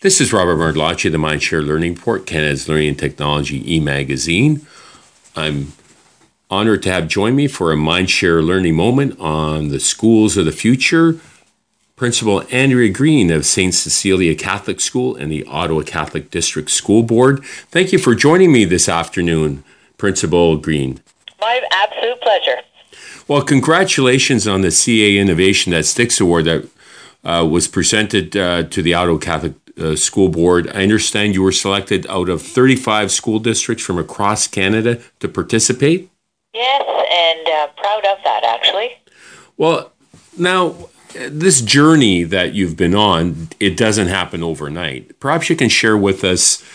This is Robert Mardlacci, the Mindshare Learning Report, Canada's Learning and Technology e-magazine. I'm honored to have join me for a Mindshare Learning moment on the schools of the future. Principal Andrea Green of St. Cecilia Catholic School and the Ottawa Catholic District School Board. Thank you for joining me this afternoon, Principal Green. My absolute pleasure. Well, congratulations on the CA Innovation That Sticks Award that was presented to the Ottawa Catholic School Board. I understand you were selected out of 35 school districts from across Canada to participate? Yes, and proud of that, actually. Well, now, this journey that you've been on, it doesn't happen overnight. Perhaps you can share with us,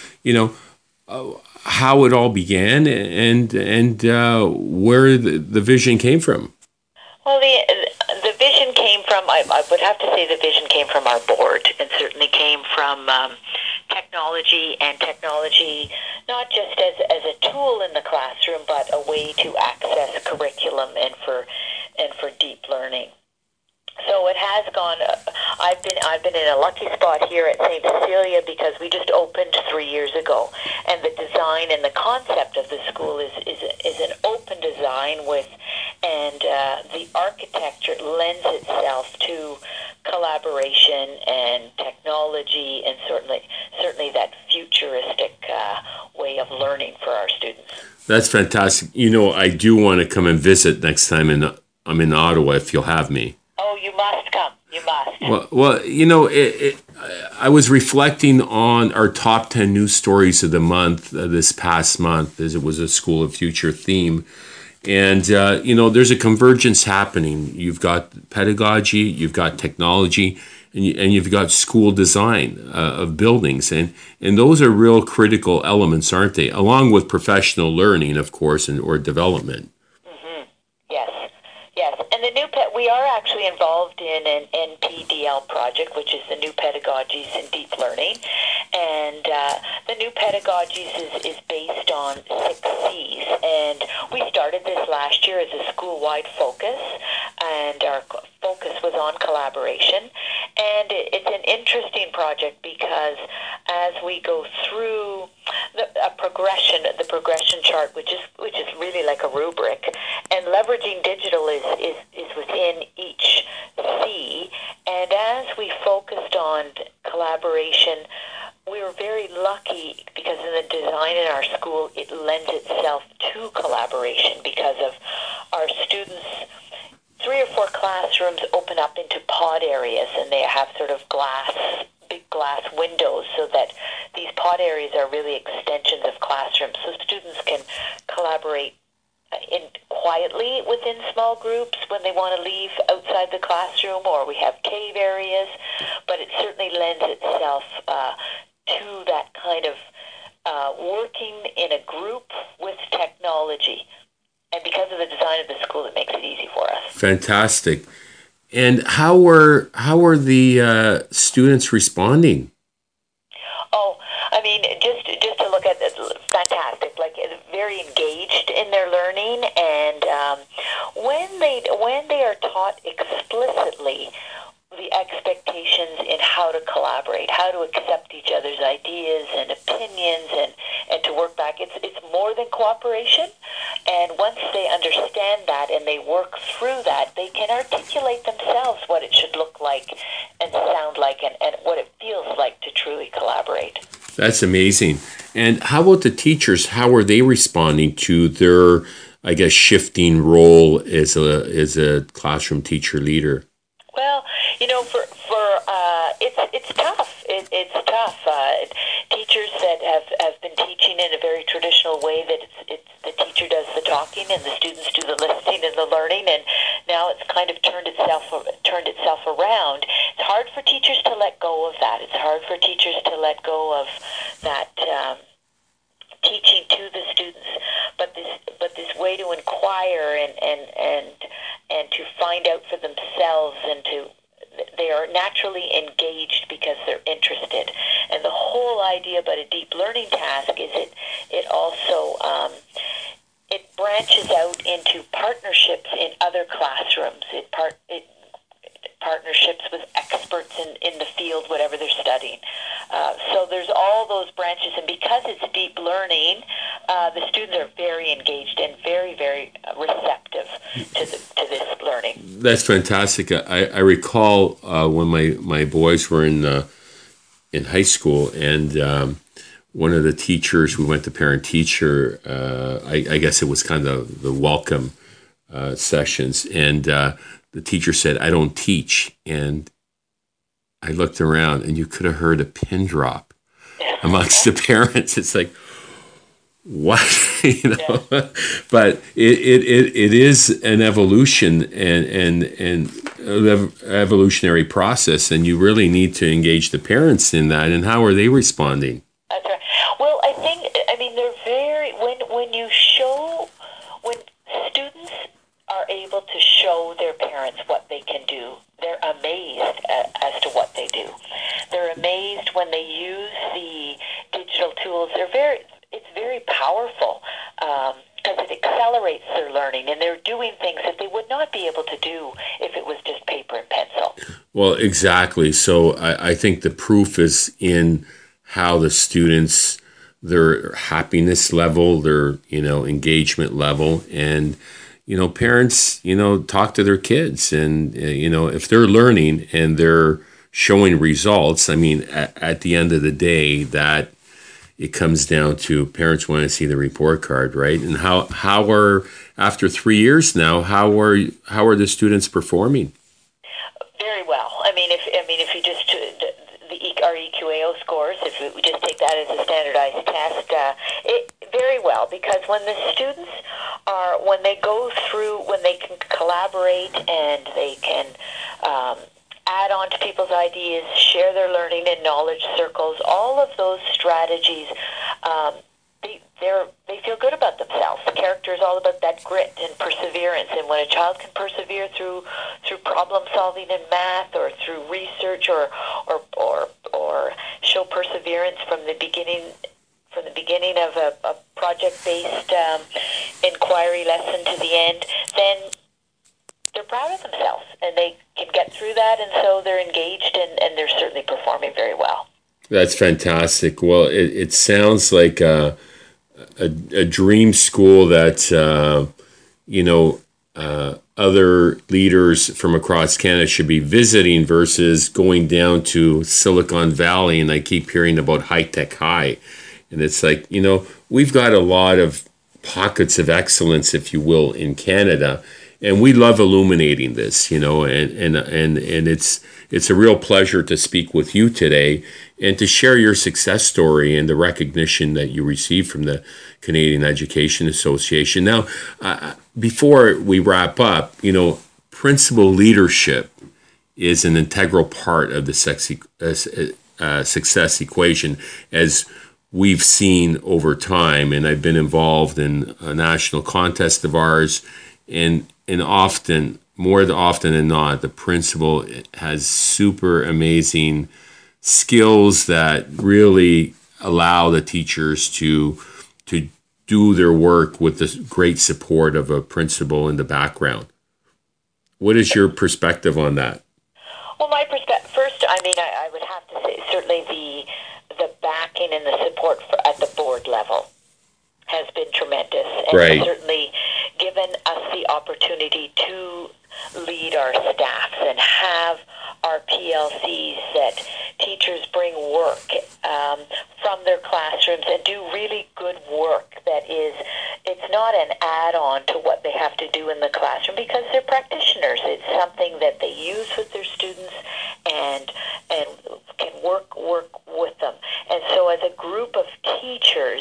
how it all began and where the vision came from. Well, the vision came from, I would have to say the vision came from our board, and certainly came from technology, and technology not just as a tool in the classroom, but a way to access curriculum and for deep learning. So it has gone. I've been in a lucky spot here at St. Cecilia because we just opened 3 years ago, and the design and the concept of the school is an open design and the architecture lends itself to collaboration and technology, and certainly that futuristic way of learning for our students. That's fantastic. I do want to come and visit next time I'm in Ottawa if you'll have me. Oh, you must come. You must. Well, I was reflecting on our top 10 news stories of the month this past month, as it was a School of Future theme. And, there's a convergence happening. You've got pedagogy, you've got technology, and you've got school design of buildings. And those are real critical elements, aren't they? Along with professional learning, of course, or development. Yes, and we are actually involved in an NPDL project, which is the New Pedagogies in Deep Learning, and the New Pedagogies is based on 6 C's, and we started this last year as a school-wide focus, and our focus was on collaboration, and it's an interesting project because as we go through the progression chart, which is really like a rubric, and leveraging digital is within each C. And as we focused on collaboration, we were very lucky because in the design in our school, it lends itself to collaboration because of our students. 3 or 4 classrooms open up into pod areas, and they have sort of big glass windows, so that these pod areas are really extensions of classrooms. So students can collaborate quietly within small groups when they want to leave outside the classroom, or we have cave areas, but it certainly lends itself to that kind of working in a group with technology. And because of the design of the school, it makes it easy for us. Fantastic. And how are the students responding? Oh, I mean, just to look at it, fantastic. Like, very engaged in their learning, and when they are taught explicitly the expectations in how to collaborate, how to accept each other's ideas and opinions, and to work back. It's more than cooperation. And once they understand that and they work through that, they can articulate themselves what it should look like and sound like, and what it feels like to truly collaborate. That's amazing. And how about the teachers? How are they responding to their, I guess, shifting role as a classroom teacher leader? Well, it's tough. It's tough. Teachers that have been teaching in a very traditional way, that it's the teacher does the talking and the students do the listening and the learning, and now it's kind of turned itself around. It's hard for teachers to let go of that. It's hard for teachers to let go of that teaching to the students, but this way to inquire and to find out for themselves, and they are naturally engaged because they're interested. And the whole idea about a deep learning task is it also it branches out into partnerships in other classrooms. It partnerships with experts in the field, whatever they're studying. So there's all those branches, and because it's deep learning, the students are very engaged and very, very receptive to this learning. That's fantastic. I recall when my boys were in high school, and one of the teachers, we went to parent-teacher, I guess it was kind of the welcome sessions, and the teacher said, "I don't teach." And I looked around, and you could have heard a pin drop amongst the parents. It's like, what? But it is an evolution and evolutionary process, and you really need to engage the parents in that. And how are they responding? That's right. Well, I mean, they're very, when students are able to show their parents what they can do, they're amazed as to what they do. They're amazed when they use the digital tools. It's very powerful because it accelerates their learning, and they're doing things that they would not be able to do if it was just paper and pencil. Well, exactly. So I think the proof is in how the students, their happiness level, their engagement level, and parents talk to their kids, and if they're learning and they're showing results, I mean, at the end of the day, that it comes down to parents want to see the report card, right? And how are, after 3 years now, how are the students performing? Very well. I mean, if you just our EQAO scores, if we just take that as a standardized test, very well, because when the students when they go through, when they can collaborate and they can add on to people's ideas, share their learning in knowledge circles, all of those strategies, they feel good about themselves. The character is all about that grit and perseverance, and when a child can persevere through problem solving in math, or through research, or show perseverance from the beginning of a project-based inquiry lesson to the end, then they're proud of themselves, and they can get through that, and so they're engaged, and they're certainly performing very well. That's fantastic. Well, it sounds like a dream school that other leaders from across Canada should be visiting, versus going down to Silicon Valley. And I keep hearing about High Tech High, and it's like, we've got a lot of pockets of excellence, if you will, in Canada, and we love illuminating this, and it's a real pleasure to speak with you today and to share your success story and the recognition that you received from the Canadian Education Association. Now, before we wrap up, principal leadership is an integral part of the success equation, as we've seen over time. And I've been involved in a national contest of ours, and more often than not, the principal has super amazing skills that really allow the teachers to do their work with the great support of a principal in the background. What is your perspective on that? Well, my perspective, first, I would have to say certainly the backing and the support at the board level has been tremendous, and right. Certainly given us the opportunity to lead our staffs and have our PLCs that teachers bring work from their classrooms and do really good work that is, it's not an add-on to what they have to do in the classroom, because they're practitioners. It's something that they use with their students and can work with them. And so as a group of teachers,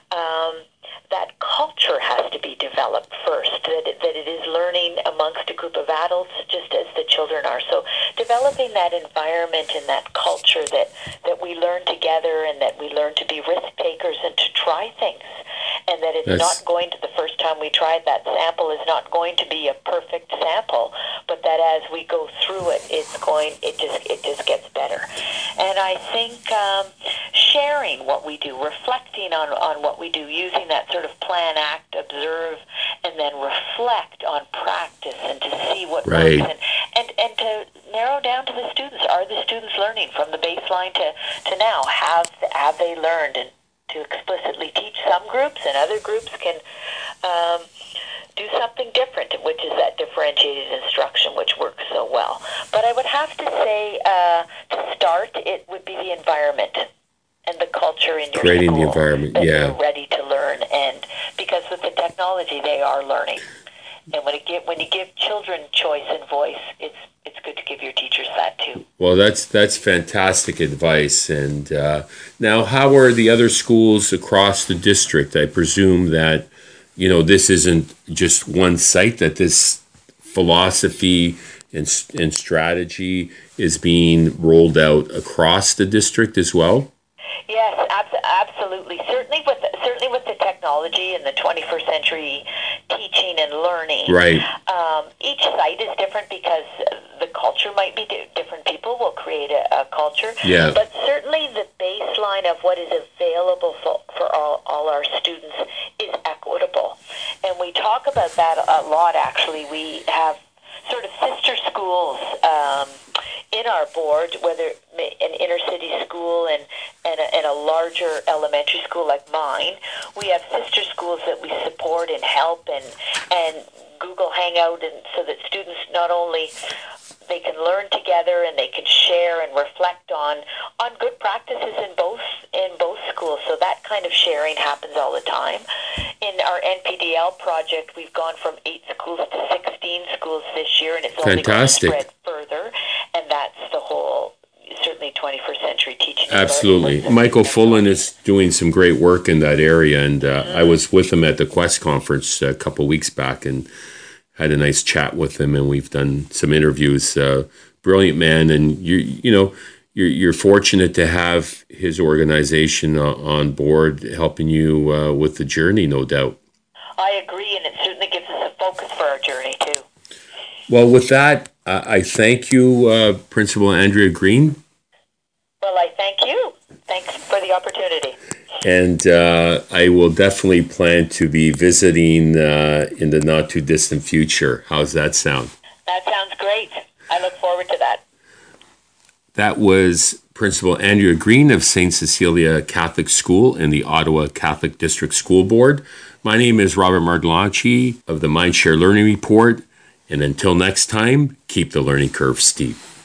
that culture has to be developed first, that it is learning amongst a group of adults just as the children are. So developing that environment and that culture that we learn together, and that we learn to be risk takers and to try things, and that it's not going to, the first time we try it, that sample is not going to be a perfect sample, but that as we go through it, it just gets better. And I think sharing what we do, reflecting on what we do, using that sort of plan, act, observe, and then reflect on practice, and to see what right. works, and to narrow down to the students. Are the students learning from the baseline to now? Have they learned? And to explicitly teach some groups, and other groups can do something different, which is that differentiated instruction, which works so well. But I would have to say, to start, it would be the environment and the culture in your creating school the environment, that yeah. you're ready to learn. And because with the technology, they are learning. And when you give children choice and voice, it's good to give your teachers that too. Well, that's fantastic advice. And now, how are the other schools across the district? I presume that, this isn't just one site, that this philosophy and strategy is being rolled out across the district as well. Yes, absolutely. Certainly with the technology and the 21st century teaching and learning. Right. Each site is different because the culture might be different. People will create a culture. Yeah. But certainly the baseline of what is available for all our students is equitable. And we talk about that a lot, actually. We have sort of sister schools in our board, whether an inner city school and a larger elementary school like mine. We have sister schools that we support and help and Google Hangout, and so that students not only they can learn together and they can share and reflect on good practices in both schools. So that kind of sharing happens all the time. In our NPDL project, we've gone from 8 schools to 16 schools this year, and it's only going to spread further. And that's the whole, certainly 21st century teaching. Absolutely. Michael Fullen is doing some great work in that area, and I was with him at the Quest conference a couple of weeks back and had a nice chat with him, and we've done some interviews. Brilliant man, and you're fortunate to have his organization on board helping you with the journey, no doubt. I agree, and it certainly gives us a focus for our journey too. Well, with that, I thank you, Principal Andrea Green. Well, I thank you. Thanks for the opportunity. And I will definitely plan to be visiting in the not too distant future. How's that sound? That sounds great. I look forward to that. That was Principal Andrea Green of St. Cecilia Catholic School and the Ottawa Catholic District School Board. My name is Robert Martelacci of the Mindshare Learning Report. And until next time, keep the learning curve steep.